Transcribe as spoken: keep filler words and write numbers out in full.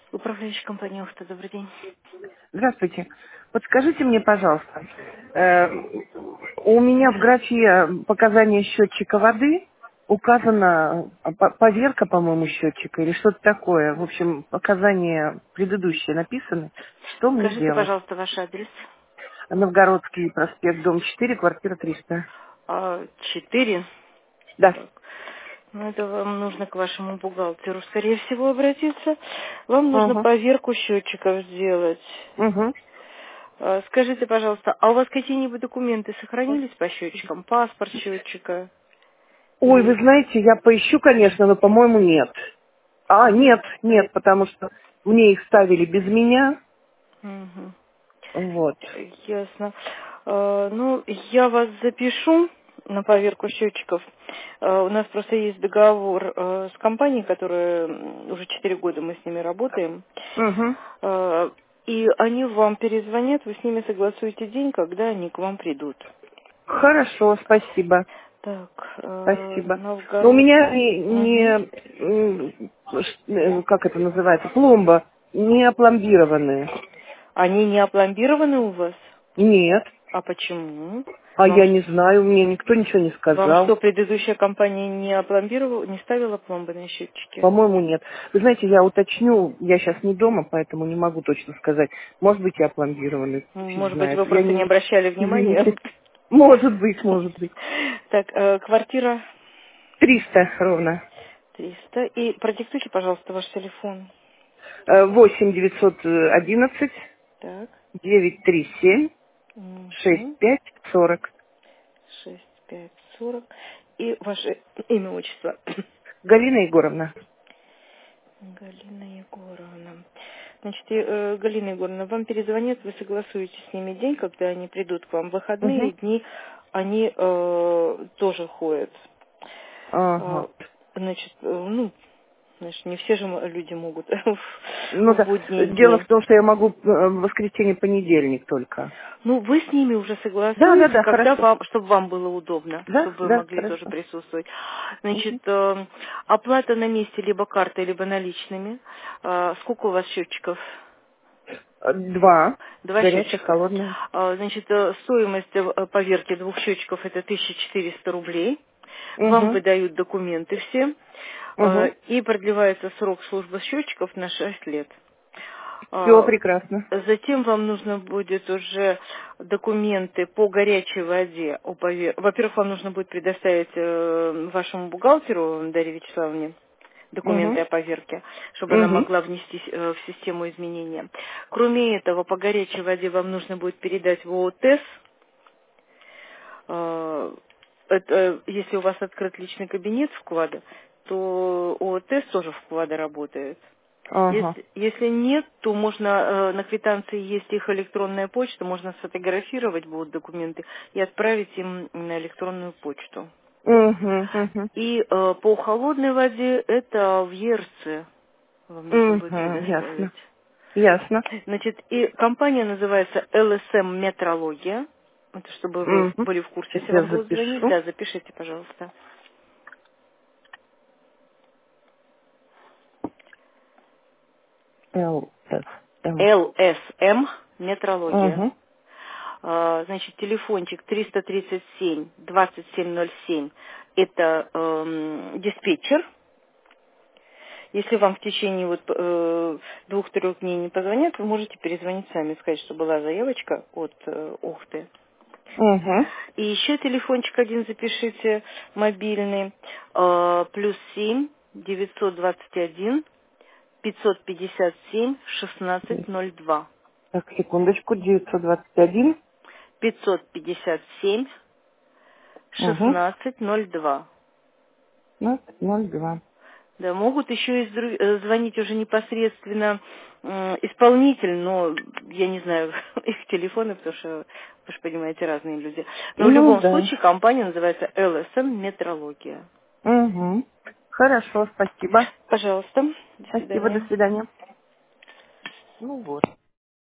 Управляющая компания «Охта», добрый день. Здравствуйте. Подскажите мне, пожалуйста, э, у меня в графе показания счетчика воды указана э, по- поверка, по-моему, счетчика или что-то такое. В общем, показания предыдущие написаны. Что мне Скажите, делать? пожалуйста, ваш адрес. Новгородский проспект, дом четыре, квартира триста. А, Четыре. Да. Так. Ну, это вам нужно к вашему бухгалтеру, скорее всего, обратиться. Вам нужно Угу. поверку счетчиков сделать. Угу. А, Скажите, пожалуйста, а у вас какие-нибудь документы сохранились по счетчикам? Паспорт счетчика? Ой, вы Или... знаете, я поищу, конечно, но, по-моему, нет. А, нет, нет, потому что мне их ставили без меня. Мгм. Вот. Ясно. Э, Ну, я вас запишу на поверку счетчиков. Э, У нас просто есть договор э, с компанией, которая м, уже четыре года мы с ними работаем. Угу. Э, И они вам перезвонят, вы с ними согласуете день, когда они к вам придут. Хорошо, спасибо. Так, э, Спасибо. Но у Новгород. меня не, Мгм. не, м, ш- э, как это называется, пломба не опломбированная. Они не опломбированы у вас? Нет. А почему? А Вам я не знаю, мне никто ничего не Вам что, сказал. предыдущая компания не опломбировала, не ставила пломбы на счетчики? По-моему, нет. Вы знаете, я уточню, я сейчас не дома, поэтому не могу точно сказать. Может быть, и опломбированы, М, фиг Может быть, знает. вы Я просто не не... обращали внимания? Извините. Может быть, может быть. Так, э, квартира Триста ровно. триста. И продиктуйте, пожалуйста, ваш телефон. Э, восемь девятьсот одиннадцать Так. девять три семь шесть Угу. пять сорок. шесть пять сорок. И ваше имя, отчество. Галина Егоровна. Галина Егоровна. Значит, и, э, Галина Егоровна, вам перезвонят, вы согласуете с ними день, когда они придут к вам. В выходные Угу. дни они э, тоже ходят. Ага. А, Значит, э, ну, значит, не все же м- люди могут в Ну в да. будние Дело в дни. том, что я могу э, в воскресенье, понедельник только. Ну, вы с ними уже Да, да, согласуете, да, когда хорошо. вам, чтобы вам было удобно, Да, чтобы вы да, могли тоже хорошо. присутствовать. Значит, Мгм. э, оплата на месте либо картой, либо наличными. Э, Сколько у вас счетчиков? Э, Два. Два Горячая, счетчика. холодная. А, Значит, э, стоимость э, поверки двух счетчиков это тысяча четыреста рублей. Вам Угу. выдают документы все. э, Угу. И продлевается срок службы счетчиков на шесть лет. Все А, прекрасно. Затем вам нужно будет уже документы по горячей воде. о пове- Во-первых, вам нужно будет предоставить э, вашему бухгалтеру Дарье Вячеславовне документы Угу. о поверке, чтобы она Угу. могла внести э, в систему изменения. Кроме этого, по горячей воде вам нужно будет передать в ООТЭС. Э, это, если у вас открыт личный кабинет вклада, то ООТЭС тоже вклада работает. Ага. Если, если нет, то можно, э, на квитанции есть их электронная почта, можно сфотографировать будут документы и отправить им на электронную почту. Угу. Угу. И э, по холодной воде это в ЕРЦ вам нужно будет Угу. предоставить. Ясно. Ясно. Значит, и компания называется эл эс эм Метрология. Это чтобы вы Угу. были в курсе, Сейчас если я вам будут звонить. запишу. Да, запишите, пожалуйста. Л, С, М. эл эс эм Метрология. Угу. А, Значит, телефончик триста тридцать семь двадцать семь ноль семь. Это эм, диспетчер. Если вам в течение вот э, двух-трех дней не позвонят, вы можете перезвонить сами, сказать, что была заявочка от э, Охты. Угу. И еще телефончик один запишите, мобильный, э, плюс семь девятьсот двадцать один пятьсот пятьдесят семь шестнадцать ноль два. Так, секундочку. девятьсот двадцать один. Пятьсот пятьдесят семь Угу. шестнадцать ноль два. ноль два. Да, могут еще и здру- э, звонить уже непосредственно м, исполнитель, но я не знаю их телефоны, потому что, вы же понимаете, разные люди. Но в Ну любом да. случае компания называется эл эс эм Метрология. Угу. Хорошо, спасибо. Пожалуйста, до Спасибо, до свидания. свидания. Ну вот.